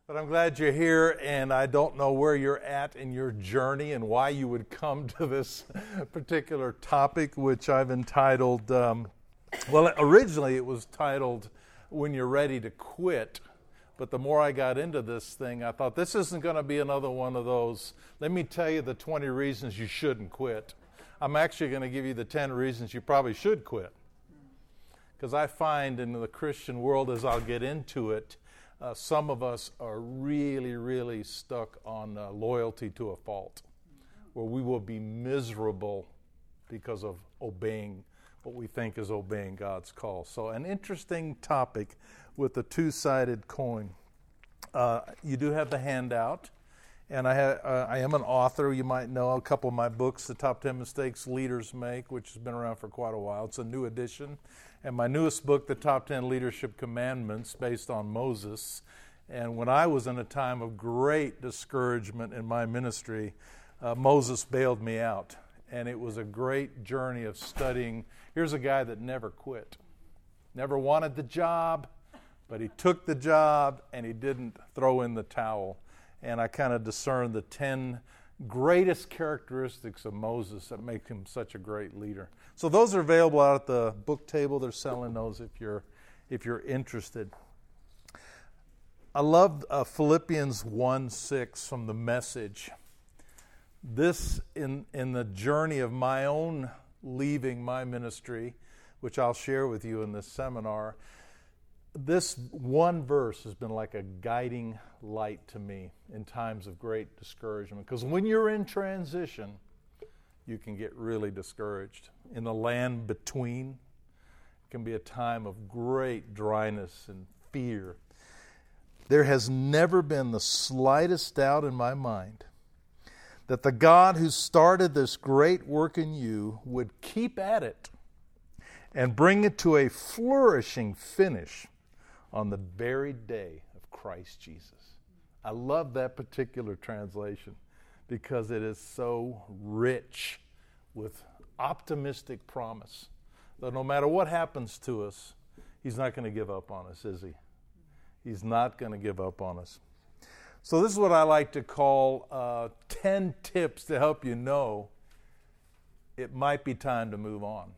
But I'm glad you're here, and I don't know where you're at in your journey and why you would come to this particular topic, which I've entitled, originally it was titled, When You're Ready to Quit. But the more I got into this thing, I thought, this isn't going to be another one of those, let me tell you the 20 reasons you shouldn't quit. I'm actually going to give you the 10 reasons you probably should quit. Because I find in the Christian world, as I'll get into it, some of us are really stuck on loyalty to a fault, where we will be miserable because of obeying what we think is obeying God's call. So an interesting topic with the two-sided coin. You do have the handout, and I am an author. You might know a couple of my books, The Top 10 Mistakes Leaders Make, which has been around for quite a while. It's a new edition. And my newest book, The Top 10 Leadership Commandments, based on Moses. And when I was in a time of great discouragement in my ministry, Moses bailed me out. And it was a great journey of studying. Here's a guy that never quit. Never wanted the job, but he took the job and he didn't throw in the towel. And I kind of discerned the 10 greatest characteristics of Moses that make him such a great leader. So those are available out at the book table. They're selling those if you're interested. I love Philippians 1:6 from the Message. This in the journey of my own leaving my ministry, which I'll share with you in this seminar, this one verse has been like a guiding light to me in times of great discouragement. Because when you're in transition, you can get really discouraged. In the land between, it can be a time of great dryness and fear. There has never been the slightest doubt in my mind that the God who started this great work in you would keep at it and bring it to a flourishing finish on the very day of Christ Jesus. I love that particular translation because it is so rich with optimistic promise that no matter what happens to us, He's not going to give up on us, is He? He's not going to give up on us. So this is what I like to call 10 tips to help you know it might be time to move on.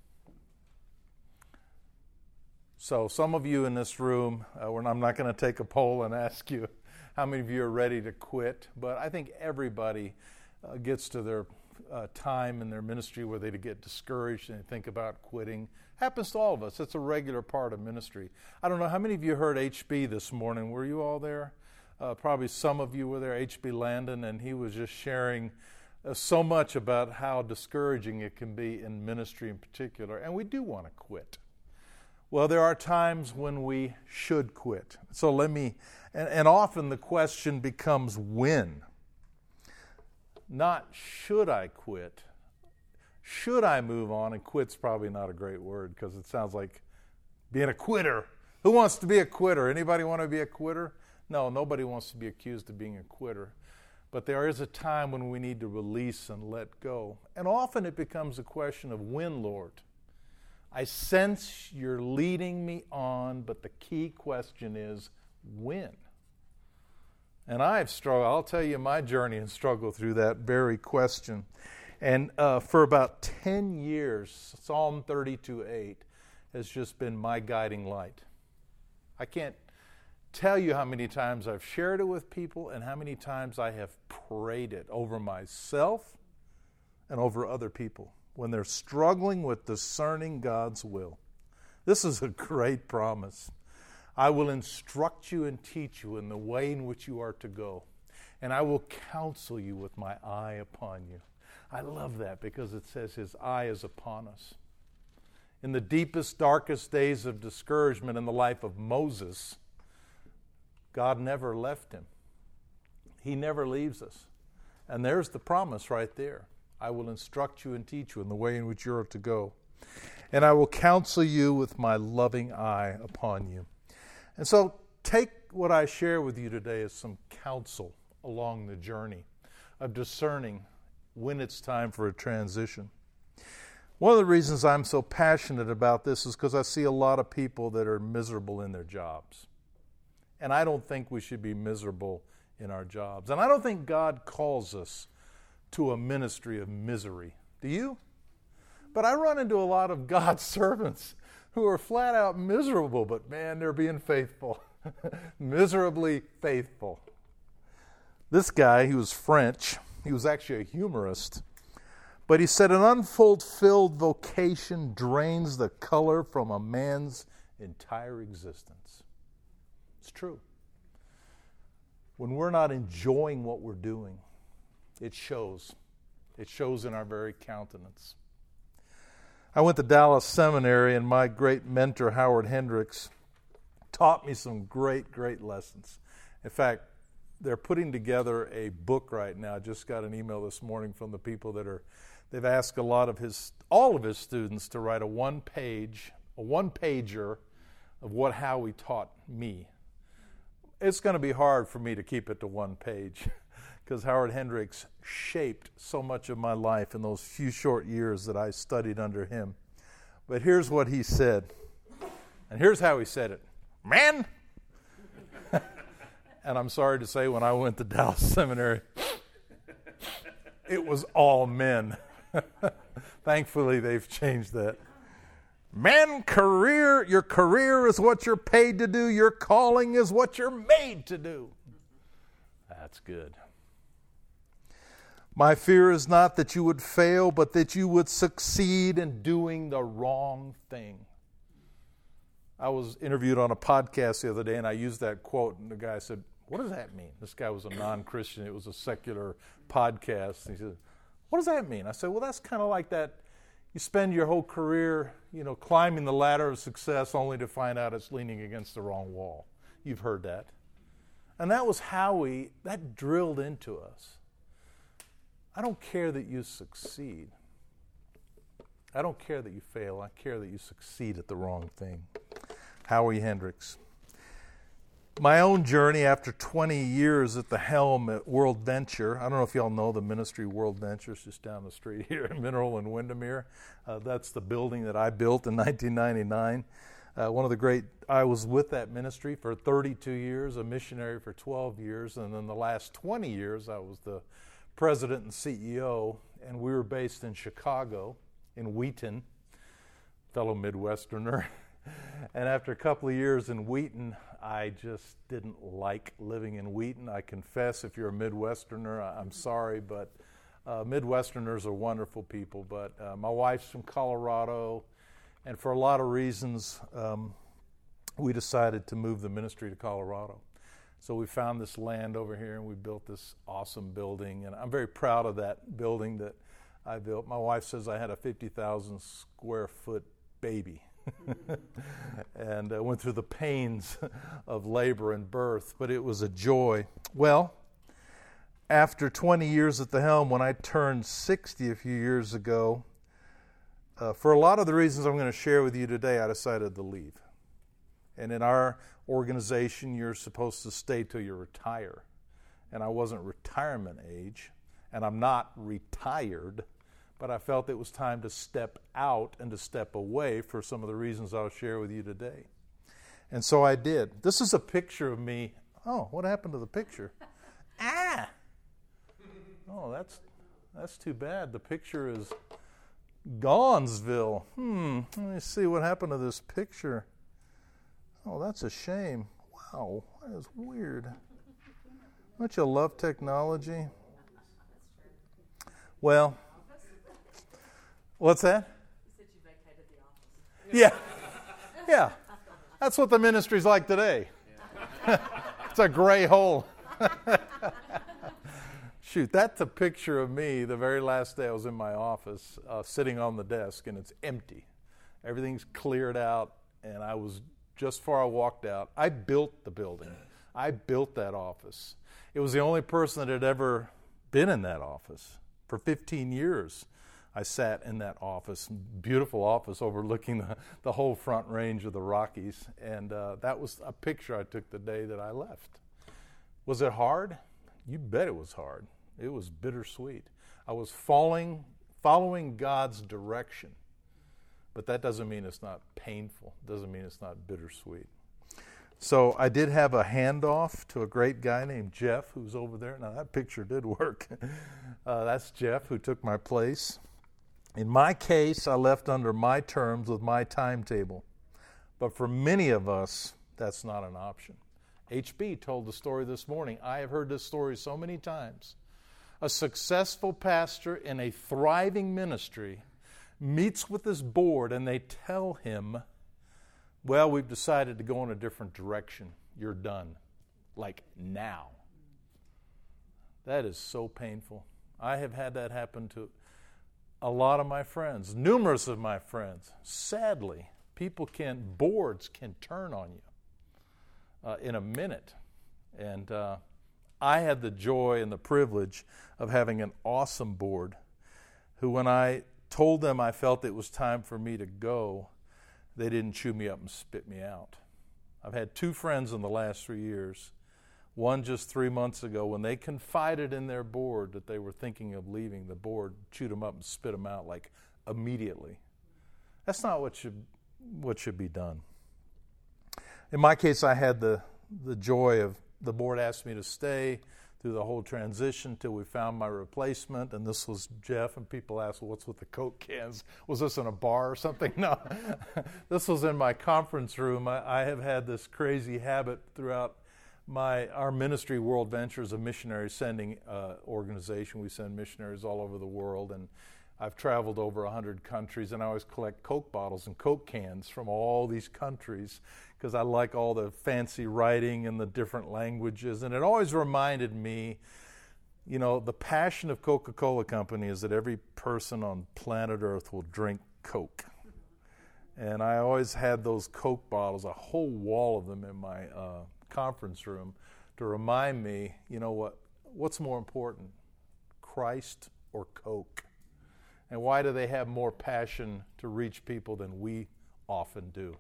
So some of you in this room, I'm not going to take a poll and ask you how many of you are ready to quit, but I think everybody gets to their time in their ministry where they get discouraged and they think about quitting. Happens to all of us. It's a regular part of ministry. I don't know, how many of you heard HB this morning? Were you all there? Probably some of you were there, HB Landon, and he was just sharing so much about how discouraging it can be in ministry in particular, and we do want to quit. Well, there are times when we should quit. So and often the question becomes when. Not should I quit. Should I move on? And quit's probably not a great word because it sounds like being a quitter. Who wants to be a quitter? Anybody want to be a quitter? No, nobody wants to be accused of being a quitter. But there is a time when we need to release and let go. And often it becomes a question of when, Lord. I sense you're leading me on, but the key question is when? And I've struggled, I'll tell you my journey and struggle through that very question. And for about 10 years, Psalm 32:8 has just been my guiding light. I can't tell you how many times I've shared it with people and how many times I have prayed it over myself and over other people when they're struggling with discerning God's will. This is a great promise. I will instruct you and teach you in the way in which you are to go, and I will counsel you with my eye upon you. I love that because it says His eye is upon us. In the deepest, darkest days of discouragement in the life of Moses, God never left him. He never leaves us. And there's the promise right there. I will instruct you and teach you in the way in which you are to go. And I will counsel you with my loving eye upon you. And so take what I share with you today as some counsel along the journey of discerning when it's time for a transition. One of the reasons I'm so passionate about this is because I see a lot of people that are miserable in their jobs. And I don't think we should be miserable in our jobs. And I don't think God calls us to a ministry of misery. Do you? But I run into a lot of God's servants who are flat out miserable, but man, they're being faithful. Miserably faithful. This guy, he was French. He was actually a humorist. But he said, an unfulfilled vocation drains the color from a man's entire existence. It's true. When we're not enjoying what we're doing, it shows. It shows in our very countenance. I went to Dallas Seminary, and my great mentor, Howard Hendricks, taught me some great, great lessons. In fact, they're putting together a book right now. I just got an email this morning from the people they've asked all of his students to write a one-pager of how he taught me. It's going to be hard for me to keep it to one page because Howard Hendricks shaped so much of my life in those few short years that I studied under him. But here's what he said, and here's how he said it. Man! And I'm sorry to say, when I went to Dallas Seminary, it was all men. Thankfully, they've changed that. Man, your career is what you're paid to do. Your calling is what you're made to do. That's good. My fear is not that you would fail, but that you would succeed in doing the wrong thing. I was interviewed on a podcast the other day, and I used that quote, and the guy said, what does that mean? This guy was a non-Christian. It was a secular podcast. And he said, what does that mean? I said, well, that's kind of like that. You spend your whole career, climbing the ladder of success only to find out it's leaning against the wrong wall. You've heard that. And that was that drilled into us. I don't care that you succeed. I don't care that you fail. I care that you succeed at the wrong thing. Howie Hendricks. My own journey after 20 years at the helm at World Venture. I don't know if y'all know the ministry World Venture. It's just down the street here in Mineral and Windermere. That's the building that I built in 1999. I was with that ministry for 32 years, a missionary for 12 years, and then the last 20 years I was the president and CEO, and we were based in Chicago, in Wheaton, fellow Midwesterner. And after a couple of years in Wheaton, I just didn't like living in Wheaton. I confess, if you're a Midwesterner, I'm sorry, but Midwesterners are wonderful people. But my wife's from Colorado, and for a lot of reasons, we decided to move the ministry to Colorado. So we found this land over here, and we built this awesome building. And I'm very proud of that building that I built. My wife says I had a 50,000 square foot baby. And went through the pains of labor and birth, but it was a joy. Well, after 20 years at the helm, when I turned 60 a few years ago, for a lot of the reasons I'm going to share with you today, I decided to leave. And in our organization, you're supposed to stay till you retire. And I wasn't retirement age, and I'm not retired, but I felt it was time to step out and to step away for some of the reasons I'll share with you today. And so I did. This is a picture of me. Oh, what happened to the picture? Oh, that's too bad. The picture is Gonsville. Let me see what happened to this picture. Oh, that's a shame. Wow, that is weird. Don't you love technology? Well, what's that? You said you vacated the office. Yeah. That's what the ministry's like today. It's a gray hole. Shoot, that's a picture of me the very last day I was in my office, sitting on the desk, and it's empty. Everything's cleared out, and I was just before I walked out. I built the building. I built that office. It was the only person that had ever been in that office. For 15 years, I sat in that office, beautiful office overlooking the whole front range of the Rockies, and that was a picture I took the day that I left. Was it hard? You bet it was hard. It was bittersweet. I was following God's direction, but that doesn't mean it's not painful. It doesn't mean it's not bittersweet. So I did have a handoff to a great guy named Jeff, who's over there. Now, that picture did work. That's Jeff, who took my place. In my case, I left under my terms with my timetable. But for many of us, that's not an option. HB told the story this morning. I have heard this story so many times. A successful pastor in a thriving ministry meets with his board and they tell him, well, we've decided to go in a different direction. You're done. Like now. That is so painful. I have had that happen to a lot of my friends, numerous of my friends. Sadly, boards can turn on you in a minute. And I had the joy and the privilege of having an awesome board who, when I told them I felt it was time for me to go, they didn't chew me up and spit me out. I've had two friends in the last 3 years, one just 3 months ago. When they confided in their board that they were thinking of leaving, the board chewed them up and spit them out like immediately. That's not what should be done. In my case, I had the joy of the board asked me to stay through the whole transition till we found my replacement, and this was Jeff, and people asked, well, what's with the Coke cans? Was this in a bar or something? No, this was in my conference room. I have had this crazy habit throughout our ministry, World Ventures, a missionary sending organization. We send missionaries all over the world, and I've traveled over 100 countries, and I always collect Coke bottles and Coke cans from all these countries because I like all the fancy writing and the different languages. And it always reminded me, the passion of Coca-Cola Company is that every person on planet Earth will drink Coke. And I always had those Coke bottles, a whole wall of them in my conference room to remind me, what's more important, Christ or Coke? And why do they have more passion to reach people than we often do?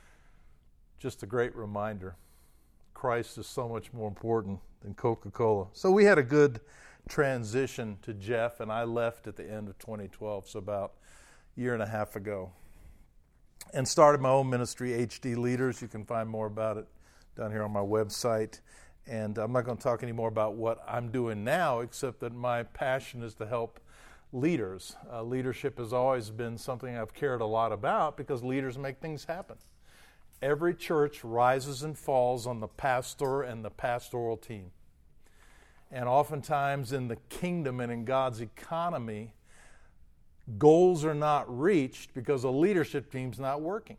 Just a great reminder. Christ is so much more important than Coca-Cola. So we had a good transition to Jeff, and I left at the end of 2012, so about a year and a half ago, and started my own ministry, HD Leaders. You can find more about it down here on my website. And I'm not going to talk any more about what I'm doing now, except that my passion is to help leaders. Leadership has always been something I've cared a lot about because leaders make things happen. Every church rises and falls on the pastor and the pastoral team. And oftentimes in the kingdom and in God's economy, goals are not reached because the leadership team's not working.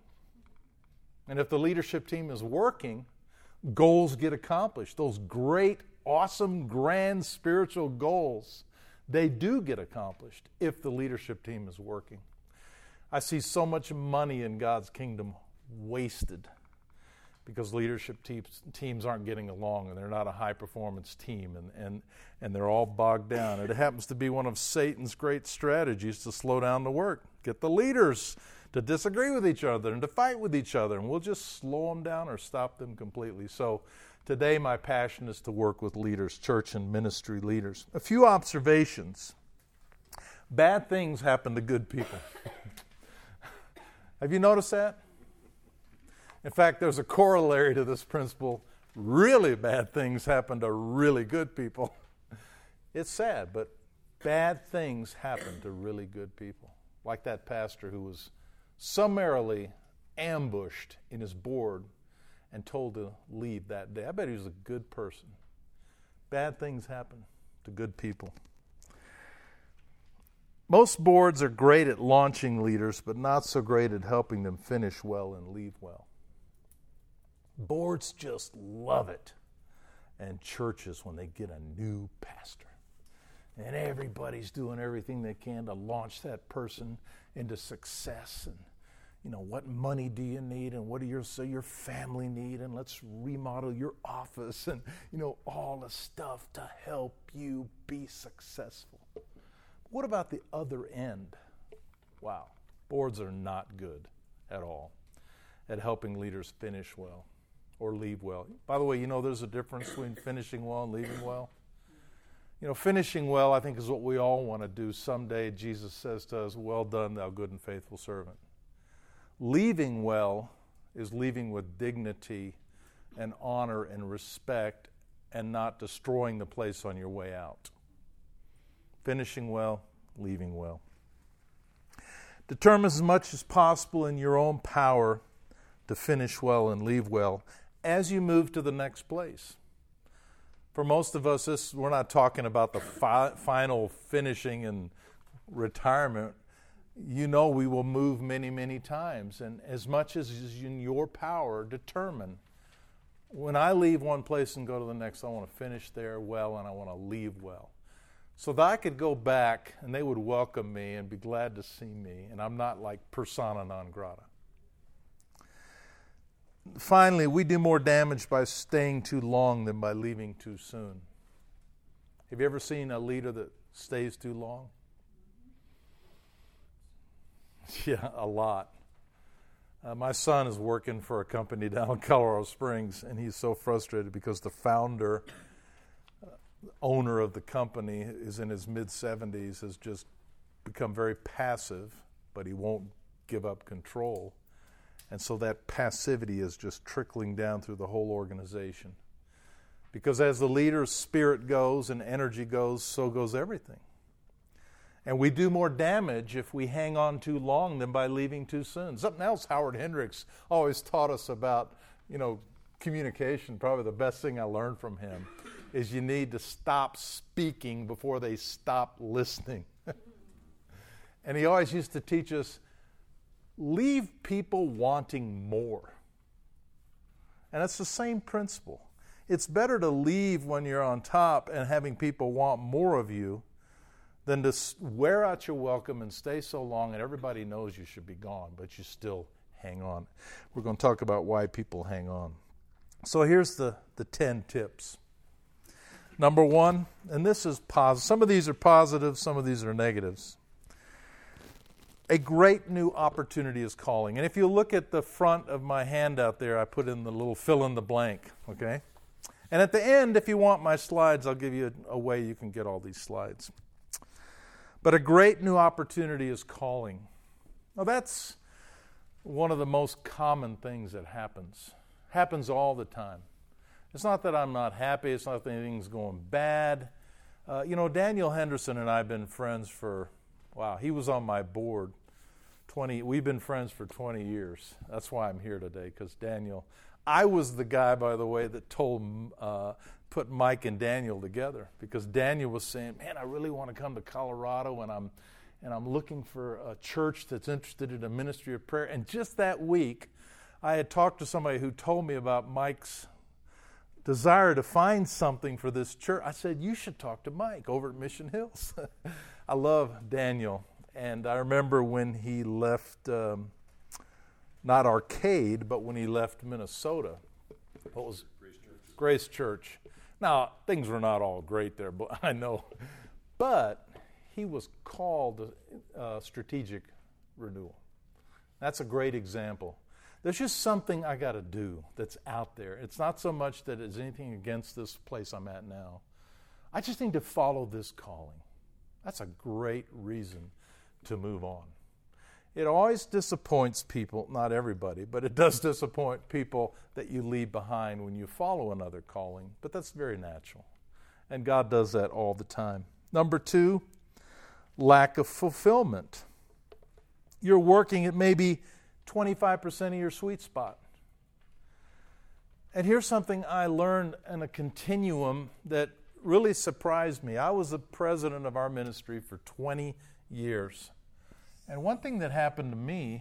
And if the leadership team is working, goals get accomplished. Those great, awesome, grand spiritual goals, they do get accomplished if the leadership team is working. I see so much money in God's kingdom wasted because leadership teams aren't getting along and they're not a high-performance team and they're all bogged down. It happens to be one of Satan's great strategies to slow down the work, get the leaders to disagree with each other and to fight with each other, and we'll just slow them down or stop them completely. So today my passion is to work with leaders, church and ministry leaders. A few observations. Bad things happen to good people. Have you noticed that? In fact, there's a corollary to this principle. Really bad things happen to really good people. It's sad, but bad things happen to really good people. Like that pastor who was summarily ambushed in his board and told to leave that day. I bet he was a good person. Bad things happen to good people. Most boards are great at launching leaders, but not so great at helping them finish well and leave well. Boards just love it. And churches when they get a new pastor. And everybody's doing everything they can to launch that person into success. And, what money do you need? And what do your family need? And let's remodel your office. And, all the stuff to help you be successful. What about the other end? Wow. Boards are not good at all at helping leaders finish well or leave well. By the way, there's a difference between finishing well and leaving well. Finishing well, I think, is what we all want to do. Someday Jesus says to us, well done, thou good and faithful servant. Leaving well is leaving with dignity and honor and respect and not destroying the place on your way out. Finishing well, leaving well. Determine as much as possible in your own power to finish well and leave well as you move to the next place. For most of us, we're not talking about the final finishing and retirement. You know we will move many, many times. And as much as is in your power, determine, when I leave one place and go to the next, I want to finish there well and I want to leave well. So that I could go back and they would welcome me and be glad to see me. And I'm not like persona non grata. Finally, we do more damage by staying too long than by leaving too soon. Have you ever seen a leader that stays too long? Yeah, a lot. My son is working for a company down in Colorado Springs, and he's so frustrated because the founder, owner of the company, is in his mid-70s, has just become very passive, but he won't give up control. And so that passivity is just trickling down through the whole organization. Because as the leader's spirit goes and energy goes, so goes everything. And we do more damage if we hang on too long than by leaving too soon. Something else Howard Hendricks always taught us about, communication, probably the best thing I learned from him, is you need to stop speaking before they stop listening. And he always used to teach us, leave people wanting more. And it's the same principle. It's better to leave when you're on top and having people want more of you than to wear out your welcome and stay so long and everybody knows you should be gone, but you still hang on. We're going to talk about why people hang on. So here's the 10 tips. Number 1, and this is positive. Some of these are positive, some of these are negatives. A great new opportunity is calling. And if you look at the front of my handout there, I put in the little fill in the blank, okay? And at the end, if you want my slides, I'll give you a way you can get all these slides. But a great new opportunity is calling. Now that's one of the most common things that happens. Happens all the time. It's not that I'm not happy. It's not that anything's going bad. Daniel Henderson and I have been friends for, he was on my board. We've been friends for 20 years. That's why I'm here today, because Daniel, I was the guy, by the way, that put Mike and Daniel together, because Daniel was saying, man, I really want to come to Colorado, and I'm looking for a church that's interested in a ministry of prayer. And just that week, I had talked to somebody who told me about Mike's desire to find something for this church. I said, you should talk to Mike over at Mission Hills. I love Daniel. And I remember when he left, not Arcade, but when he left Minnesota. What was Grace Church. Now, things were not all great there, but I know. But he was called strategic renewal. That's a great example. There's just something I got to do that's out there. It's not so much that it's anything against this place I'm at now. I just need to follow this calling. That's a great reason to move on. It always disappoints people, not everybody, but it does disappoint people that you leave behind when you follow another calling. But that's very natural. And God does that all the time. Number 2, lack of fulfillment. You're working at maybe 25% of your sweet spot. And here's something I learned in a continuum that really surprised me. I was the president of our ministry for 20 years. And one thing that happened to me,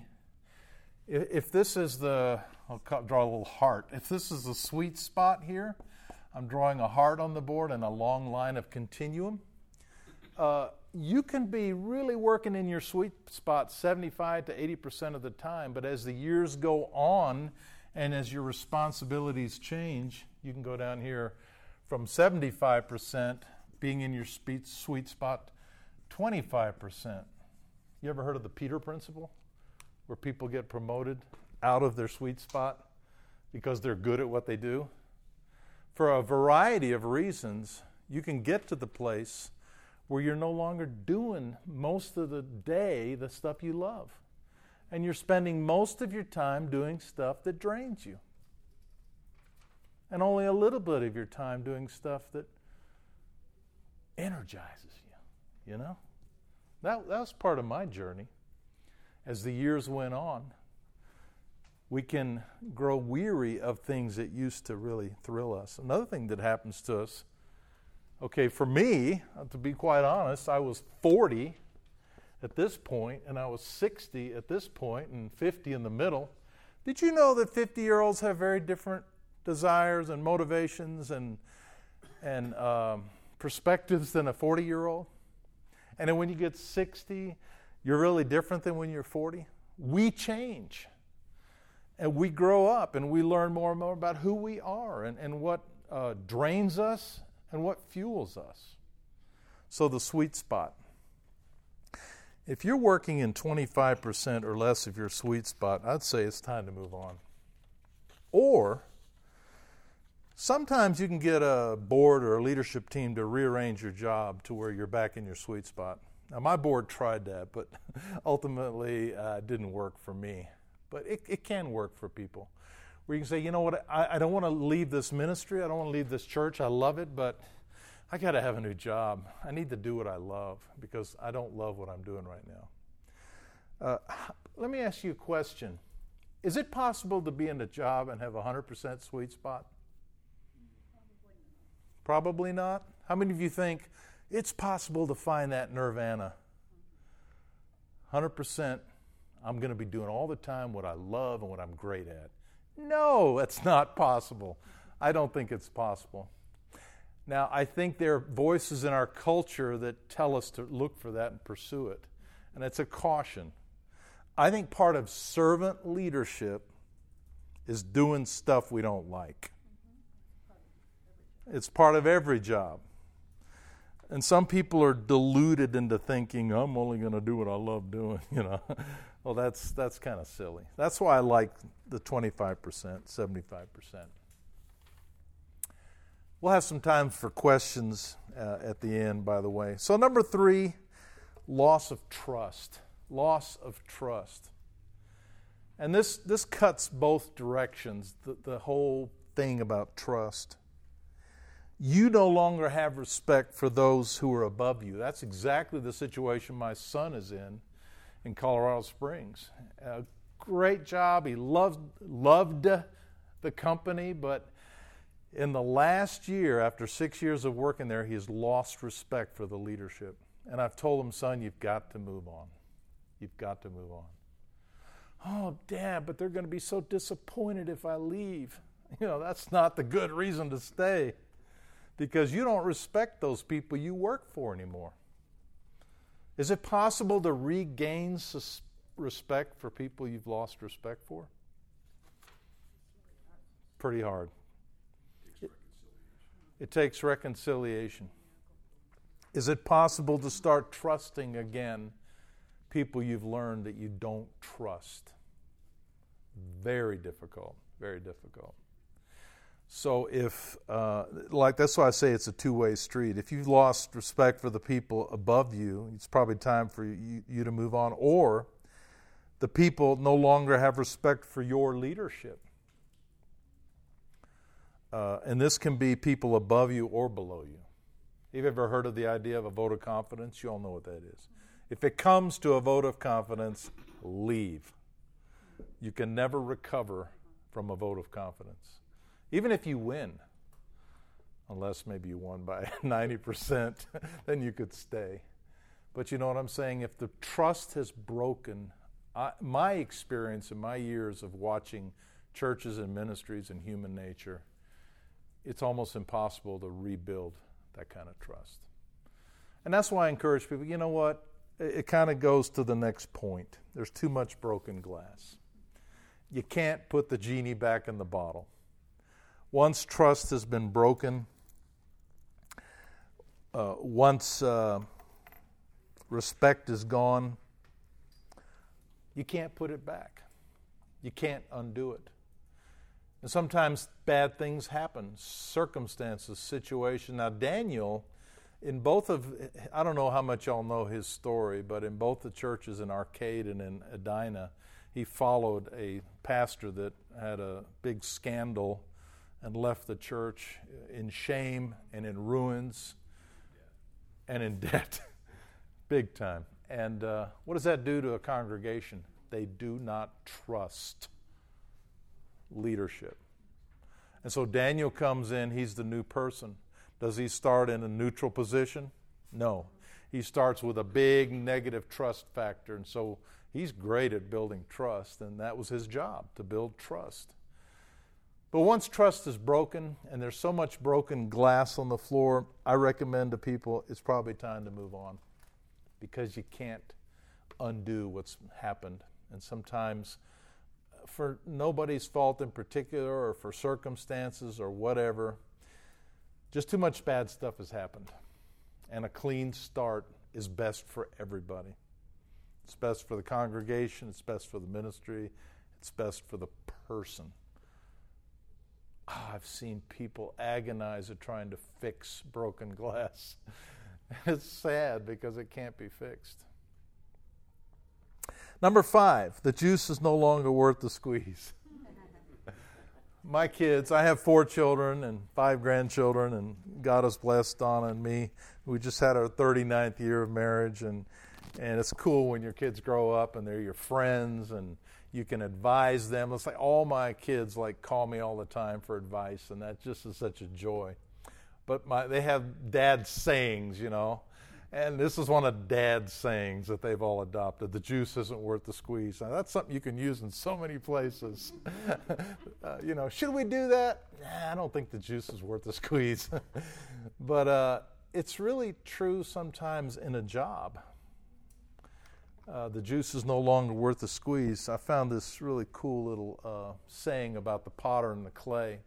if this is I'll draw a little heart. If this is the sweet spot here, I'm drawing a heart on the board and a long line of continuum. You can be really working in your sweet spot 75 to 80% of the time, but as the years go on and as your responsibilities change, you can go down here from 75% being in your sweet spot, 25%. You ever heard of the Peter Principle, where people get promoted out of their sweet spot because they're good at what they do? For a variety of reasons, you can get to the place where you're no longer doing most of the day the stuff you love. And you're spending most of your time doing stuff that drains you. and only a little bit of your time doing stuff that energizes you, you know? That was part of my journey. As the years went on, we can grow weary of things that used to really thrill us. Another thing that happens to us, okay, for me, to be quite honest, I was 40 at this point, and I was 60 at this point, and 50 in the middle. Did you know that 50-year-olds have very different desires and motivations and perspectives than a 40-year-old? And then when you get 60, you're really different than when you're 40. We change. And we grow up and we learn more and more about who we are and what drains us and what fuels us. So the sweet spot. If you're working in 25% or less of your sweet spot, I'd say it's time to move on. Or sometimes you can get a board or a leadership team to rearrange your job to where you're back in your sweet spot. Now, my board tried that, but ultimately it didn't work for me. But it can work for people. Where you can say, you know what, I don't want to leave this ministry. I don't want to leave this church. I love it, but I got to have a new job. I need to do what I love because I don't love what I'm doing right now. Let me ask you a question. Is it possible to be in a job and have a 100% sweet spot? Probably not. How many of you think it's possible to find that nirvana? 100%. I'm going to be doing all the time what I love and what I'm great at. No, that's not possible. I don't think it's possible. Now, I think there are voices in our culture that tell us to look for that and pursue it. And it's a caution. I think part of servant leadership is doing stuff we don't like. It's part of every job. And some people are deluded into thinking, I'm only going to do what I love doing, you know. Well, that's kind of silly. That's why I like the 25%, 75%. We'll have some time for questions at the end, by the way. So number 3, loss of trust. Loss of trust. And this cuts both directions, the whole thing about trust. You no longer have respect for those who are above you. That's exactly the situation my son is in Colorado Springs. A great job. He loved the company, but in the last year, after 6 years of working there, he has lost respect for the leadership. And I've told him, son, you've got to move on. You've got to move on. Oh, Dad, but they're going to be so disappointed if I leave. You know, that's not the good reason to stay, because you don't respect those people you work for anymore. Is it possible to regain respect for people you've lost respect for? Pretty hard. It takes reconciliation. Is it possible to start trusting again people you've learned that you don't trust? Very difficult, very difficult. So if, that's why I say it's a two-way street. If you've lost respect for the people above you, it's probably time for you to move on. Or the people no longer have respect for your leadership. And this can be people above you or below you. You've ever heard of the idea of a vote of confidence? You all know what that is. If it comes to a vote of confidence, leave. You can never recover from a vote of confidence. Even if you win, unless maybe you won by 90%, then you could stay. But you know what I'm saying? If the trust has broken, my experience in my years of watching churches and ministries and human nature, it's almost impossible to rebuild that kind of trust. And that's why I encourage people, you know what? It kind of goes to the next point. There's too much broken glass. You can't put the genie back in the bottle. Once trust has been broken, once respect is gone, you can't put it back. You can't undo it. And sometimes bad things happen, circumstances, situations. Now, Daniel, in both of, I don't know how much y'all know his story, but in both the churches in Arcade and in Edina, he followed a pastor that had a big scandal and left the church in shame and in ruins and in debt, big time. And what does that do to a congregation? They do not trust leadership. And so Daniel comes in, he's the new person. Does he start in a neutral position? No. He starts with a big negative trust factor, and so he's great at building trust, and that was his job, to build trust. But once trust is broken, and there's so much broken glass on the floor, I recommend to people it's probably time to move on, because you can't undo what's happened. And sometimes, for nobody's fault in particular, or for circumstances or whatever, just too much bad stuff has happened. And a clean start is best for everybody. It's best for the congregation, it's best for the ministry, it's best for the person. I've seen people agonize at trying to fix broken glass. It's sad because it can't be fixed. Number 5, the juice is no longer worth the squeeze. My kids, I have 4 children and 5 grandchildren, and God has blessed Donna and me. We just had our 39th year of marriage, and it's cool when your kids grow up and they're your friends and you can advise them. It's like all my kids call me all the time for advice, and that just is such a joy. But they have dad sayings, and this is one of dad's sayings that they've all adopted. The juice isn't worth the squeeze. Now, that's something you can use in so many places. Should we do that? Nah, I don't think the juice is worth the squeeze. But it's really true sometimes in a job. The juice is no longer worth the squeeze. I found this really cool little saying about the potter and the clay.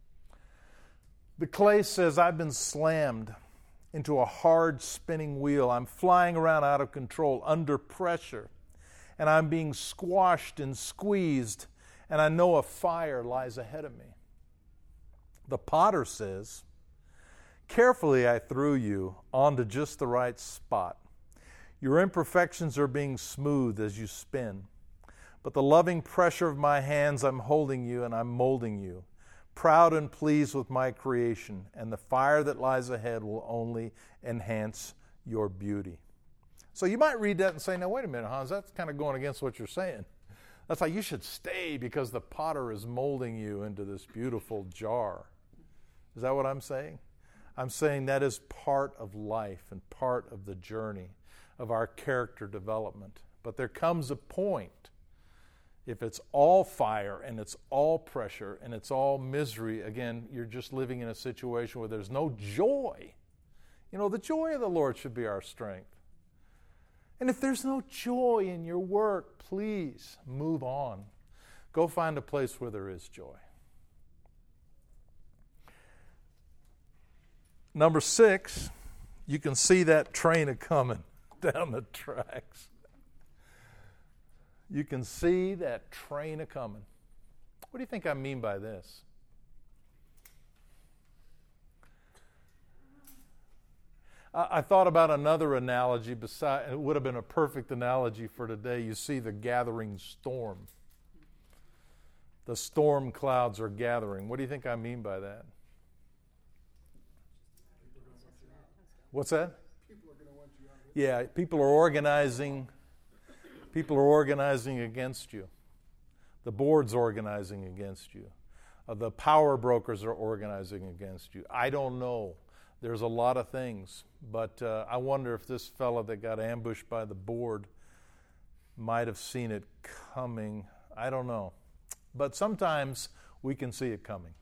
The clay says, I've been slammed into a hard spinning wheel. I'm flying around out of control, under pressure, and I'm being squashed and squeezed, and I know a fire lies ahead of me. The potter says, carefully I threw you onto just the right spot. Your imperfections are being smoothed as you spin, but the loving pressure of my hands, I'm holding you and I'm molding you. Proud and pleased with my creation, and the fire that lies ahead will only enhance your beauty. So you might read that and say, now wait a minute, Hans, that's kind of going against what you're saying. That's like you should stay because the potter is molding you into this beautiful jar. Is that what I'm saying? I'm saying that is part of life and part of the journey of our character development. But there comes a point, if it's all fire and it's all pressure and it's all misery, again, you're just living in a situation where there's no joy. The joy of the Lord should be our strength. And if there's no joy in your work, please move on. Go find a place where there is joy. Number 6, you can see that train a-coming down the tracks. You can see that train a-coming. What do you think I mean by this? I thought about another analogy. It would have been a perfect analogy for today. You see the gathering storm. The storm clouds are gathering. What do you think I mean by that? What's that? Yeah, people are organizing. People are organizing against you. The board's organizing against you. The power brokers are organizing against you. I don't know. There's a lot of things. But I wonder if this fella that got ambushed by the board might have seen it coming. I don't know. But sometimes we can see it coming.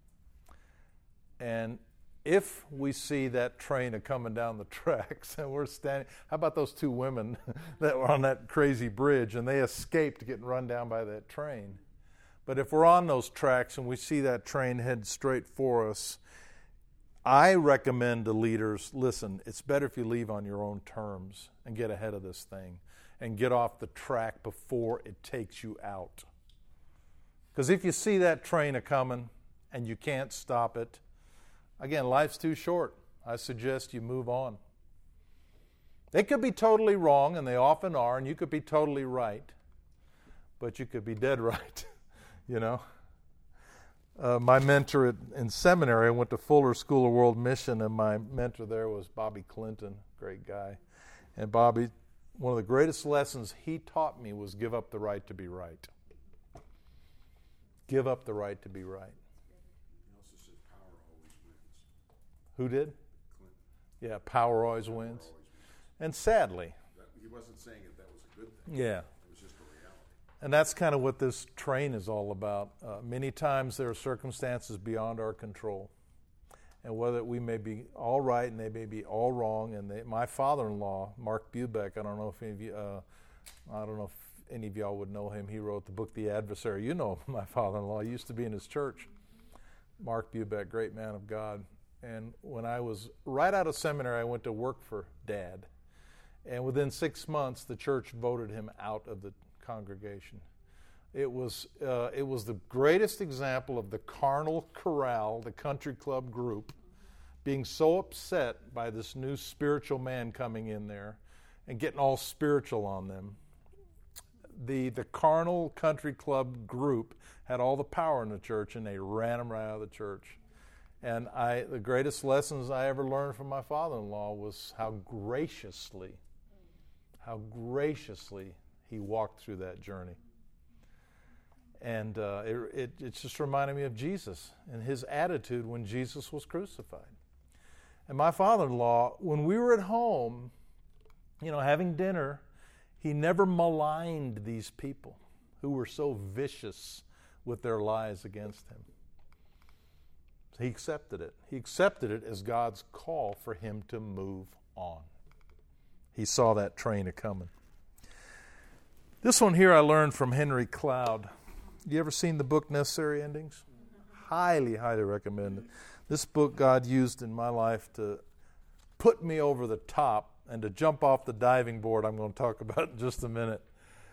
And if we see that train coming down the tracks and we're standing, how about those 2 women that were on that crazy bridge and they escaped getting run down by that train? But if we're on those tracks and we see that train head straight for us, I recommend to leaders, listen, it's better if you leave on your own terms and get ahead of this thing and get off the track before it takes you out. Because if you see that train coming and you can't stop it, again, life's too short. I suggest you move on. They could be totally wrong, and they often are, and you could be totally right. But you could be dead right, My mentor in seminary, I went to Fuller School of World Mission, and my mentor there was Bobby Clinton, great guy. And Bobby, one of the greatest lessons he taught me was give up the right to be right. Give up the right to be right. He also said power always wins. Who did? Clinton. Yeah, power always wins. And sadly. He wasn't saying that was a good thing. Yeah. It was just a reality. And that's kind of what this train is all about. Many times there are circumstances beyond our control. And whether we may be all right and they may be all wrong. And my father-in-law, Mark Bubeck, I don't know if any of y'all would know him. He wrote the book, The Adversary. You know my father-in-law. He used to be in his church. Mark Bubeck, great man of God. And when I was right out of seminary, I went to work for Dad. And within 6 months, the church voted him out of the congregation. It was the greatest example of the carnal corral, the country club group, being so upset by this new spiritual man coming in there and getting all spiritual on them. The carnal country club group had all the power in the church, and they ran him right out of the church. And the greatest lessons I ever learned from my father-in-law was how graciously he walked through that journey. And it just reminded me of Jesus and his attitude when Jesus was crucified. And my father-in-law, when we were at home, having dinner, he never maligned these people who were so vicious with their lies against him. He accepted it. He accepted it as God's call for him to move on. He saw that train a-coming. This one here I learned from Henry Cloud. You ever seen the book Necessary Endings? Highly, highly recommend it. This book God used in my life to put me over the top and to jump off the diving board I'm going to talk about in just a minute.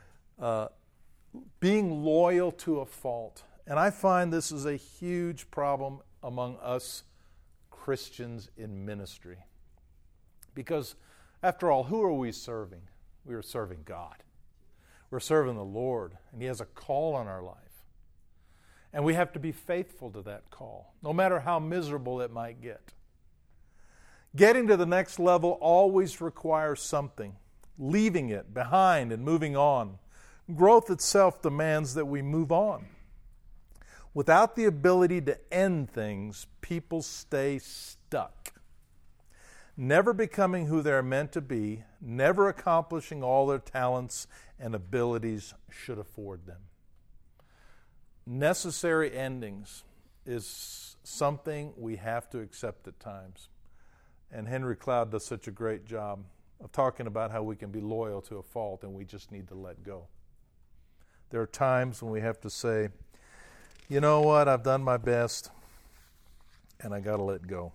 Being loyal to a fault. And I find this is a huge problem among us Christians in ministry. Because, after all, who are we serving? We are serving God. We're serving the Lord, and He has a call on our life. And we have to be faithful to that call, no matter how miserable it might get. Getting to the next level always requires something, leaving it behind and moving on. Growth itself demands that we move on. Without the ability to end things, people stay stuck, never becoming who they're meant to be, never accomplishing all their talents and abilities should afford them. Necessary endings is something we have to accept at times. And Henry Cloud does such a great job of talking about how we can be loyal to a fault and we just need to let go. There are times when we have to say, you know what, I've done my best and I got to let go.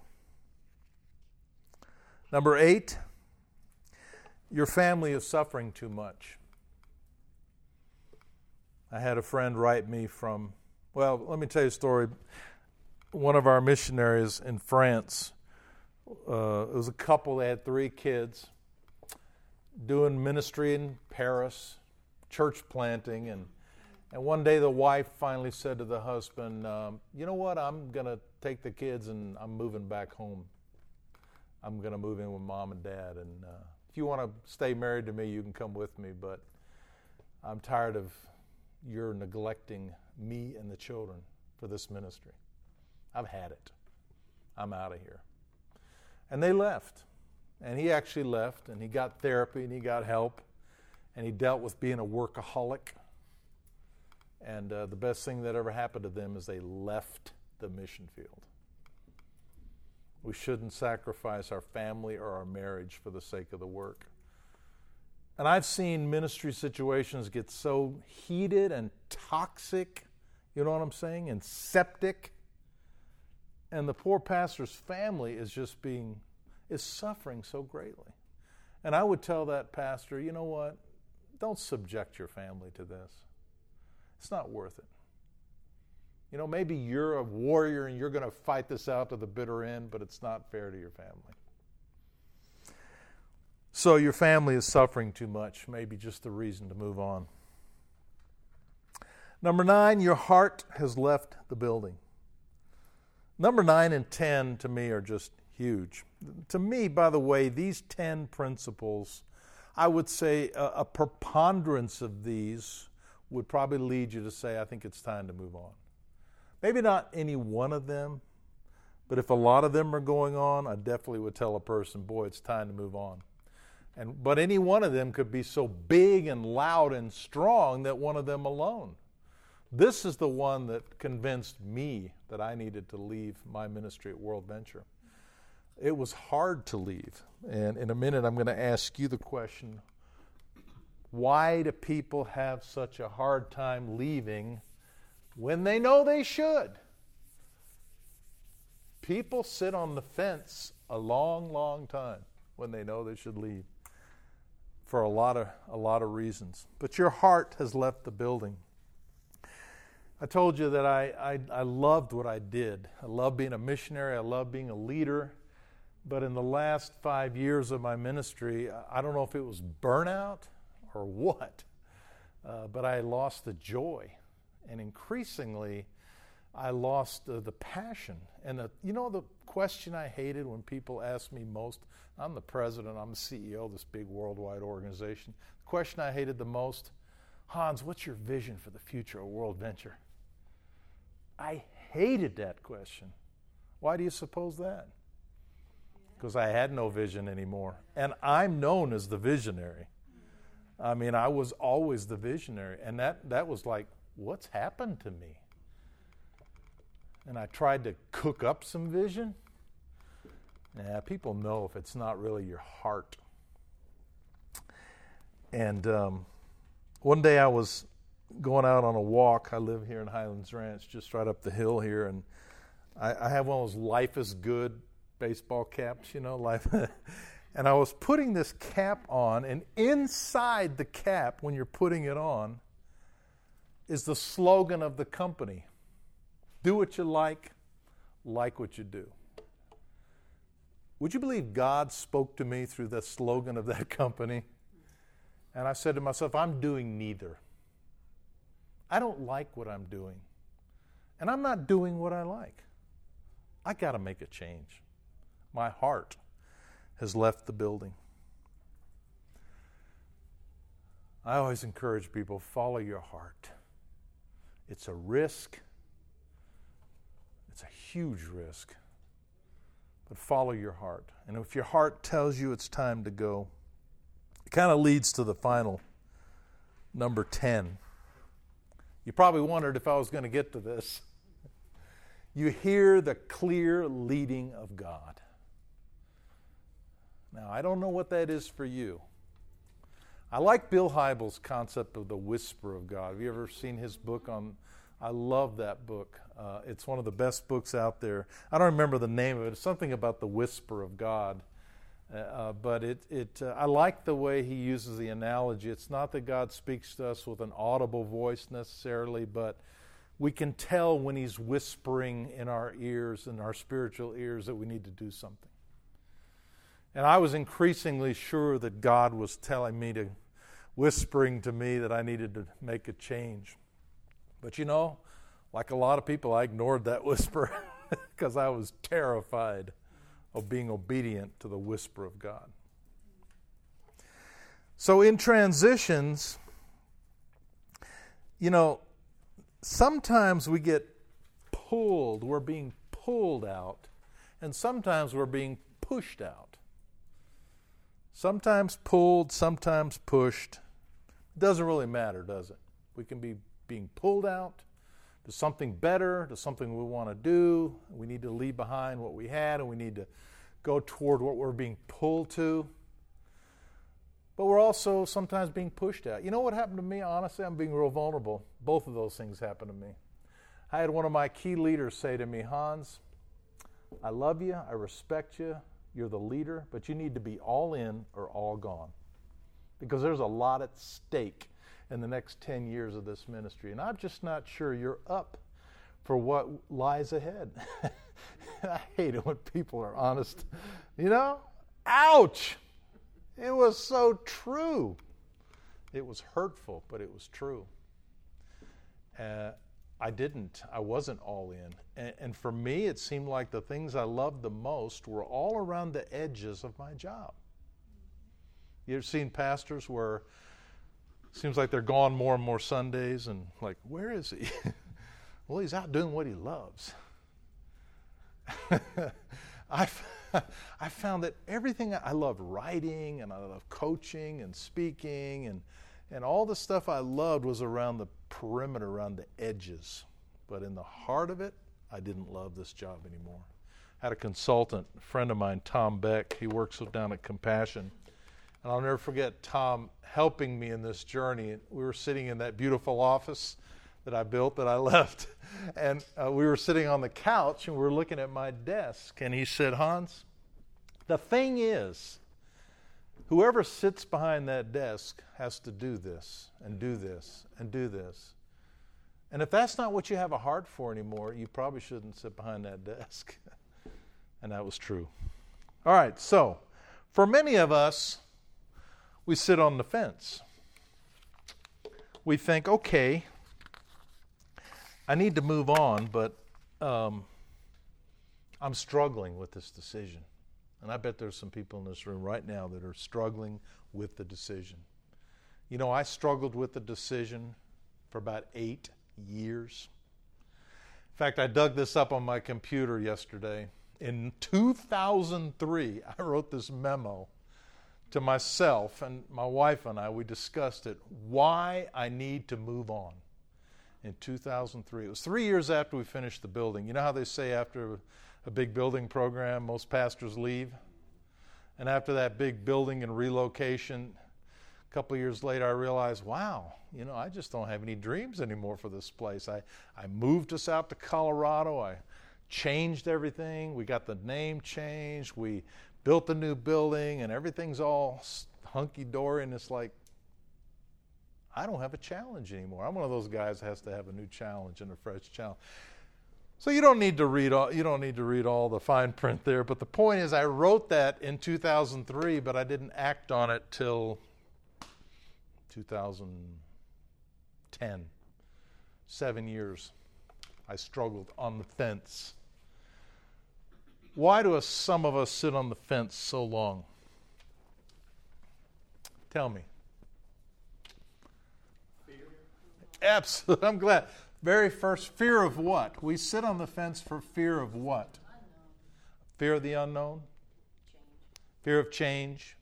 Number 8, your family is suffering too much. I had a friend write me from, let me tell you a story. One of our missionaries in France, it was a couple, they had 3 kids, doing ministry in Paris, church planting, and one day the wife finally said to the husband, you know what, I'm going to take the kids and I'm moving back home. I'm going to move in with Mom and Dad, and if you want to stay married to me, you can come with me, but I'm tired of your neglecting me and the children for this ministry. I've had it. I'm out of here. And they left. And he actually left, and he got therapy, and he got help, and he dealt with being a workaholic. And the best thing that ever happened to them is they left the mission field. We shouldn't sacrifice our family or our marriage for the sake of the work. And I've seen ministry situations get so heated and toxic, you know what I'm saying, and septic. And the poor pastor's family is suffering so greatly. And I would tell that pastor, you know what, don't subject your family to this. It's not worth it. You know, maybe you're a warrior and you're going to fight this out to the bitter end, but it's not fair to your family. So your family is suffering too much, maybe just the reason to move on. Number 9, your heart has left the building. Number 9 and 10 to me are just huge. To me, by the way, these 10 principles, I would say a preponderance of these would probably lead you to say, I think it's time to move on. Maybe not any one of them, but if a lot of them are going on, I definitely would tell a person, boy, it's time to move on. But any one of them could be so big and loud and strong that one of them alone. This is the one that convinced me that I needed to leave my ministry at World Venture. It was hard to leave. And in a minute, I'm going to ask you the question, why do people have such a hard time leaving when they know they should? People sit on the fence a long, long time when they know they should leave for a lot of reasons. But your heart has left the building. I told you that I loved what I did. I loved being a missionary. I loved being a leader. But in the last 5 years of my ministry, I don't know if it was burnout or what, but I lost the joy. And increasingly, I lost the passion. And the question I hated when people asked me most, I'm the president, I'm the CEO of this big worldwide organization. The question I hated the most, Hans, what's your vision for the future of World Venture? I hated that question. Why do you suppose that? Because I had no vision anymore. And I'm known as the visionary. I mean, I was always the visionary. And that was like, what's happened to me? And I tried to cook up some vision. Yeah, people know if it's not really your heart. And one day I was going out on a walk. I live here in Highlands Ranch, just right up the hill here, and I have one of those Life is Good baseball caps, life. And I was putting this cap on, and inside the cap, when you're putting it on, is the slogan of the company. Do what you like what you do. Would you believe God spoke to me through the slogan of that company? And I said to myself, I'm doing neither. I don't like what I'm doing. And I'm not doing what I like. I got to make a change. My heart has left the building. I always encourage people, follow your heart. It's a risk. It's a huge risk. But follow your heart. And if your heart tells you it's time to go, it kind of leads to the final, number 10. You probably wondered if I was going to get to this. You hear the clear leading of God. Now, I don't know what that is for you. I like Bill Hybels' concept of the whisper of God. Have you ever seen his book on? I love that book. It's one of the best books out there. I don't remember the name of it. It's something about the whisper of God. But I like the way he uses the analogy. It's not that God speaks to us with an audible voice necessarily, but we can tell when he's whispering in our ears, in our spiritual ears, that we need to do something. And I was increasingly sure that God was telling me whispering to me that I needed to make a change. But like a lot of people, I ignored that whisper because I was terrified of being obedient to the whisper of God. So in transitions, sometimes we get pulled, we're being pulled out, and sometimes we're being pushed out. Sometimes pulled, sometimes pushed. It doesn't really matter, does it? We can be being pulled out to something better, to something we want to do. We need to leave behind what we had, and we need to go toward what we're being pulled to. But we're also sometimes being pushed out. You know what happened to me? Honestly, I'm being real vulnerable. Both of those things happened to me. I had one of my key leaders say to me, Hans, I love you, I respect you, you're the leader, but you need to be all in or all gone. Because there's a lot at stake in the next 10 years of this ministry. And I'm just not sure you're up for what lies ahead. I hate it when people are honest. Ouch! It was so true. It was hurtful, but it was true. I wasn't all in. And for me, it seemed like the things I loved the most were all around the edges of my job. You ever seen pastors where it seems like they're gone more and more Sundays and like, where is he? Well, he's out doing what he loves. I found that everything, I loved writing and I loved coaching and speaking and all the stuff I loved was around the perimeter, around the edges. But in the heart of it, I didn't love this job anymore. I had a consultant, a friend of mine, Tom Beck. He works down at Compassion. And I'll never forget Tom helping me in this journey. We were sitting in that beautiful office that I built that I left. And we were sitting on the couch and we were looking at my desk. And he said, Hans, the thing is, whoever sits behind that desk has to do this and do this and do this. And if that's not what you have a heart for anymore, you probably shouldn't sit behind that desk. And that was true. All right, so for many of us, we sit on the fence. We think, okay, I need to move on, but I'm struggling with this decision. And I bet there's some people in this room right now that are struggling with the decision. You know, I struggled with the decision for about 8 years. In fact, I dug this up on my computer yesterday. In 2003, I wrote this memo to myself, and my wife and I, we discussed it, why I need to move on. In 2003. It was 3 years after we finished the building. You know how they say after a big building program, most pastors leave? And after that big building and relocation, a couple of years later, I realized, wow, you know, I just don't have any dreams anymore for this place. I moved us out to Colorado. I changed everything. We got the name changed. We built a new building, and everything's all hunky-dory, and it's like, I don't have a challenge anymore. I'm one of those guys that has to have a new challenge and a fresh challenge. So you don't need to read all the fine print there, but the point is I wrote that in 2003, but I didn't act on it till 2010. 7 years. I struggled on the fence. Why do some of us sit on the fence so long? Tell me. Absolutely. I'm glad. Very first, fear of what? We sit on the fence for fear of what? Unknown. Fear of the unknown? Change. Fear of change?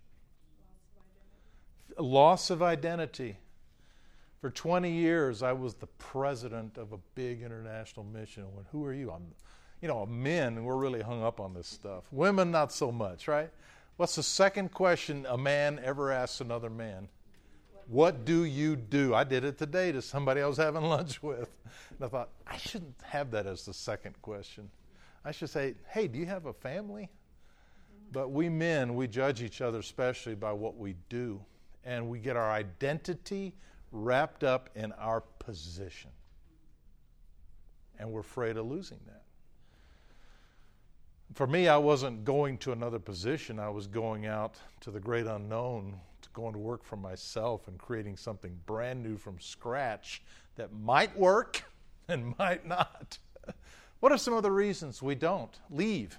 Loss of identity. Loss of identity. For 20 years, I was the president of a big international mission. I went, who are you? Men, we're really hung up on this stuff. Women, not so much, right? What's the second question a man ever asks another man? What do you do? I did it today to somebody I was having lunch with. And I thought, I shouldn't have that as the second question. I should say, hey, do you have a family? But we men, we judge each other especially by what we do. And we get our identity wrapped up in our position. And we're afraid of losing that. For me, I wasn't going to another position. I was going out to the great unknown, going to work for myself and creating something brand new from scratch that might work and might not. What are some of the reasons we don't leave?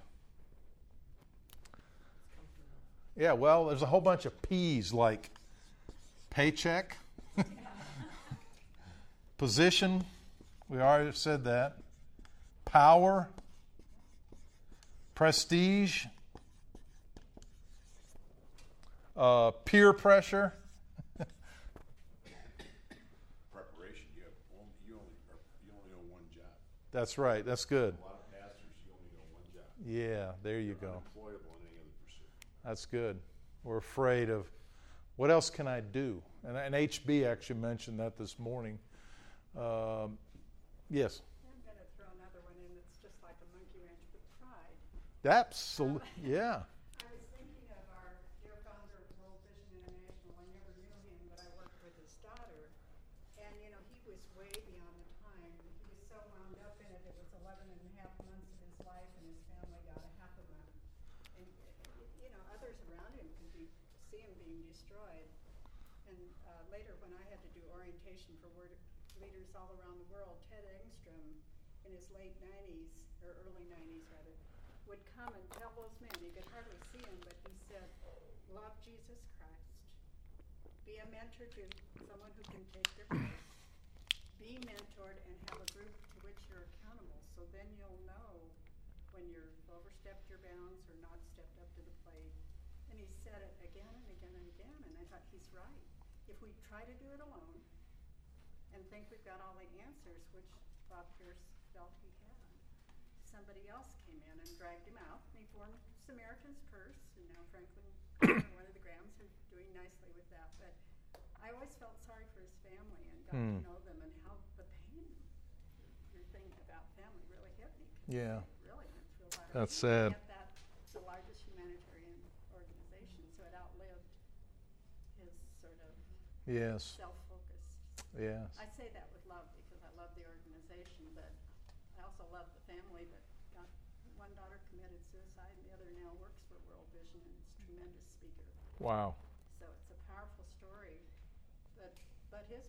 Yeah, well, there's a whole bunch of P's like paycheck, position, we already said that, power, prestige, peer pressure. Preparation. You only know one job. That's right. That's good. A lot of pastors, you only know one job. Yeah, there you You're go. unemployable in any other pursuit. That's good. We're afraid of what else can I do? And HB actually mentioned that this morning. Yes. I'm going to throw another one in that's just like a monkey wrench, but pride. Absolutely. Yeah. I was thinking of our dear founder of World Vision International. I never knew him, but I worked with his daughter. And, he was way beyond the time. He was so wound up in it. It was 11 and a half months of his life, and his family got a half of them. And, others around him could see him being destroyed. And later, when I had to do orientation for leaders all around the world. Ted Engstrom, in his late 90s, or early 90s rather, would come and tell those men, you could hardly see him, but he said, love Jesus Christ. Be a mentor to someone who can take their place. Be mentored and have a group to which you're accountable, so then you'll know when you're overstepped your bounds or not stepped up to the plate. And he said it again and again and again, and I thought he's right. If we try to do it alone and think we've got all the answers, which Bob Pierce felt he had, somebody else came in and dragged him out, and he formed Samaritan's Purse, and now Franklin, one of the Grahams, are doing nicely with that. But I always felt sorry for his family and got to know them and how the pain, your thing about family really hit me. Yeah. It really went through a lot of That's pain. sad. Yet that's the largest humanitarian organization, so it outlived his sort of Yes. self-focused. Yes. I say that with love because I love the organization, but I also love the family that got one daughter committed suicide and the other now works for World Vision and is a tremendous speaker. Wow. So it's a powerful story. But his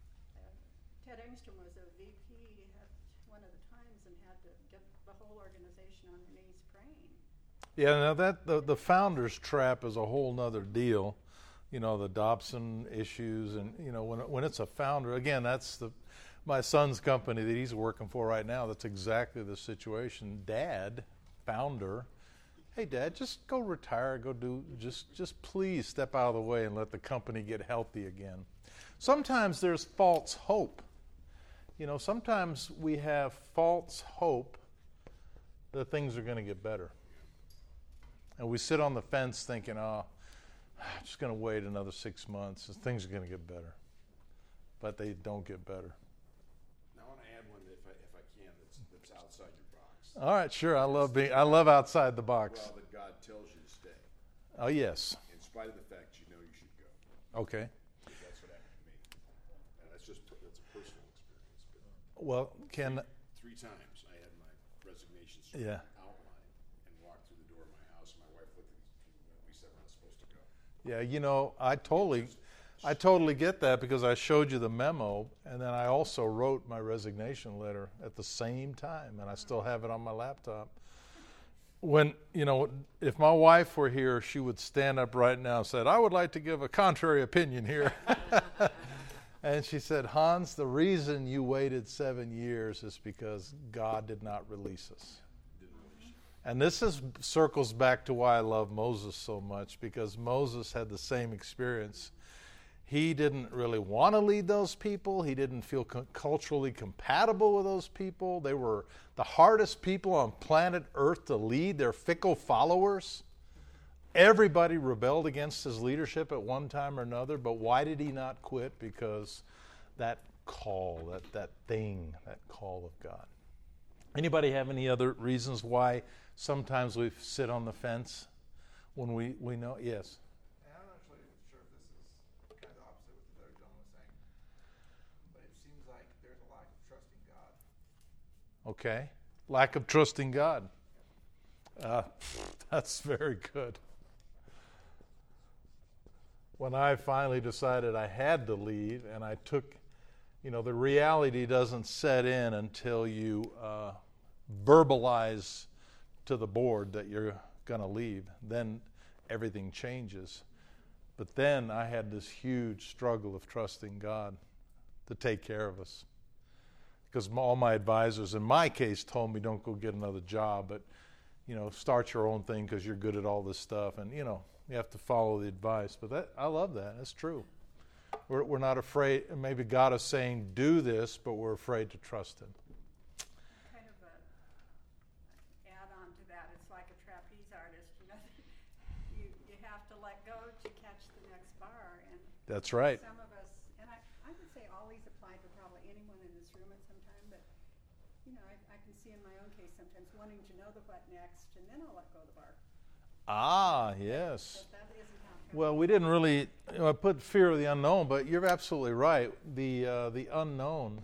Ted Engstrom was a VP at one of the times and had to get the whole organization on their knees praying. Yeah, now that the founder's trap is a whole nother deal. You know, the Dobson issues, and you know, when it's a founder, again, that's my son's company that he's working for right now. That's exactly the situation. Dad, founder, hey Dad, just go retire, go do just please step out of the way and let the company get healthy again. Sometimes there's false hope. You know, sometimes we have false hope that things are going to get better. And we sit on the fence thinking, oh, I'm just going to wait another 6 months. Things are going to get better. But they don't get better. Now I want to add one, if I can, that's outside your box. All right, sure. I love outside the box. Well, that God tells you to stay, Oh, yes. in spite of the fact you know you should go. Okay. Because that's what happened to me. And that's a personal experience. But Well, Ken, three times I had my resignation Yeah. outlined and walked through the door of my house, and my wife looked at me, we said we're not supposed to go. yeah, you know, I totally get that because I showed you the memo, and then I also wrote my resignation letter at the same time, and I still have it on my laptop. When, you know, if my wife were here, she would stand up right now and said, I would like to give a contrary opinion here. And she said, Hans, the reason you waited 7 years is because God did not release us. And this circles back to why I love Moses so much, because Moses had the same experience. He didn't really want to lead those people. He didn't feel culturally compatible with those people. They were the hardest people on planet Earth to lead. They're fickle followers. Everybody rebelled against his leadership at one time or another, but why did he not quit? Because that call, that call of God. Anybody have any other reasons why sometimes we sit on the fence when we know? Yes. And I'm not really sure if this is kind of the opposite of what the other gentleman was saying, but it seems like there's a lack of trusting God. Okay. Lack of trusting God. That's very good. When I finally decided I had to leave, and I took, you know, the reality doesn't set in until you verbalize to the board that you're going to leave. Then everything changes. But then I had this huge struggle of trusting God to take care of us. Because all my advisors, in my case, told me don't go get another job, but, you know, start your own thing because you're good at all this stuff. And, you know, you have to follow the advice. But I love that. That's true. We're not afraid. Maybe God is saying do this, but we're afraid to trust Him. Kind of a add-on to that, it's like a trapeze artist, you know, you have to let go to catch the next bar. And That's right. some of us, and I would say all these apply to probably anyone in this room at some time, but, you know, I can see in my own case sometimes wanting to know the what next, and then I'll let go of the bar. Ah, yes. But that isn't how it Well, we didn't really put fear of the unknown, but you're absolutely right. The unknown.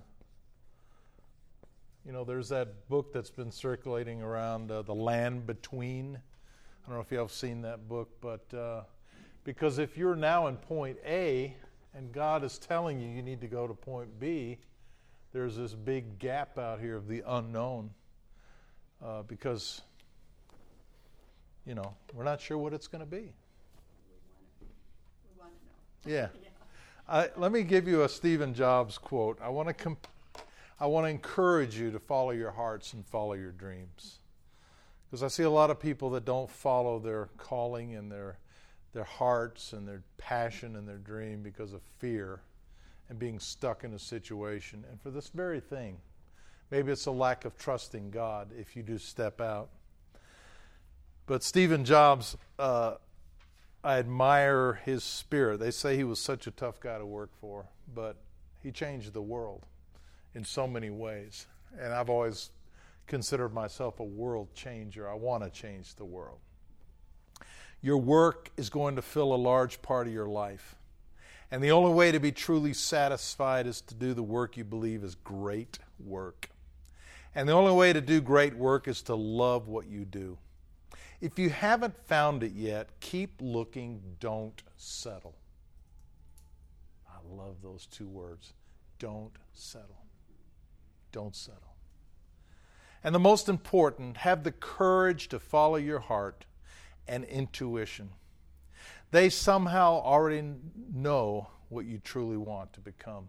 You know, there's that book that's been circulating around, The Land Between. I don't know if you have seen that book, but because if you're now in point A and God is telling you you need to go to point B, there's this big gap out here of the unknown because, we're not sure what it's going to be. We want to know. Yeah. Let me give you a Stephen Jobs quote. I want to encourage you to follow your hearts and follow your dreams. Because I see a lot of people that don't follow their calling and their hearts and their passion and their dream because of fear and being stuck in a situation. And for this very thing, maybe it's a lack of trusting God if you do step out. But Stephen Jobs, I admire his spirit. They say he was such a tough guy to work for, but he changed the world in so many ways. And I've always considered myself a world changer. I want to change the world. Your work is going to fill a large part of your life. And the only way to be truly satisfied is to do the work you believe is great work. And the only way to do great work is to love what you do. If you haven't found it yet, keep looking, don't settle. I love those two words. Don't settle. Don't settle. And the most important, have the courage to follow your heart and intuition. They somehow already know what you truly want to become.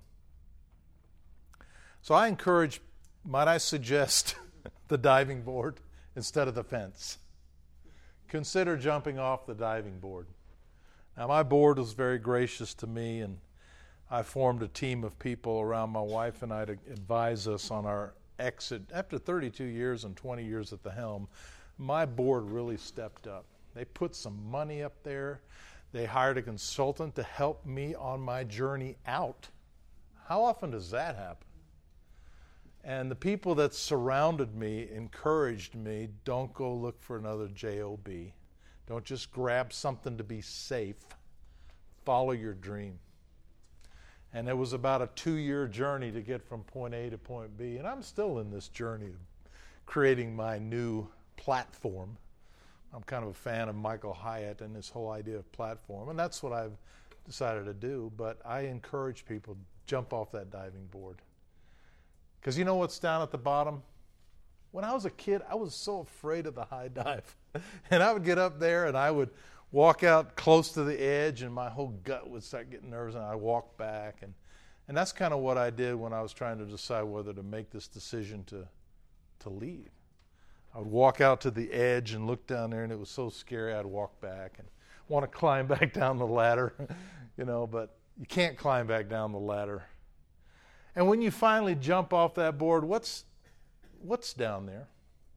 So I encourage, might I suggest, the diving board instead of the fence. Consider jumping off the diving board. Now, my board was very gracious to me, and I formed a team of people around my wife and I to advise us on our exit. After 32 years and 20 years at the helm, my board really stepped up. They put some money up there. They hired a consultant to help me on my journey out. How often does that happen? And the people that surrounded me encouraged me, don't go look for another job. Don't just grab something to be safe. Follow your dream. And it was about a 2-year journey to get from point A to point B. And I'm still in this journey of creating my new platform. I'm kind of a fan of Michael Hyatt and this whole idea of platform. And that's what I've decided to do. But I encourage people, jump off that diving board. Because you know what's down at the bottom? When I was a kid, I was so afraid of the high dive. And I would get up there and I would walk out close to the edge and my whole gut would start getting nervous and I'd walk back. And that's kind of what I did when I was trying to decide whether to make this decision to leave. I would walk out to the edge and look down there and it was so scary I'd walk back and want to climb back down the ladder, but you can't climb back down the ladder. And when you finally jump off that board, what's down there?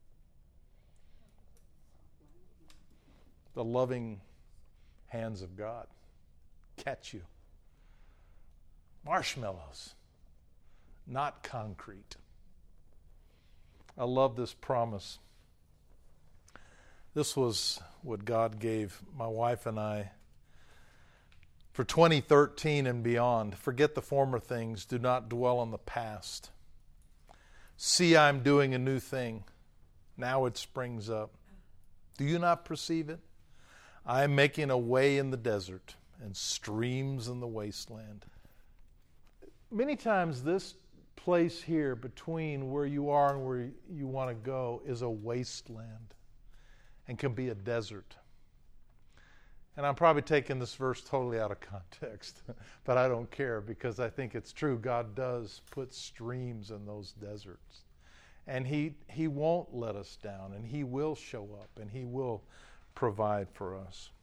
The loving hands of God catch you. Marshmallows, not concrete. I love this promise. This was what God gave my wife and I for 2013 and beyond. Forget the former things. Do not dwell on the past. See, I'm doing a new thing. Now it springs up. Do you not perceive it? I am making a way in the desert and streams in the wasteland. Many times this place here between where you are and where you want to go is a wasteland and can be a desert. And I'm probably taking this verse totally out of context, but I don't care because I think it's true. God does put streams in those deserts. And He won't let us down, and He will show up, and He will provide for us.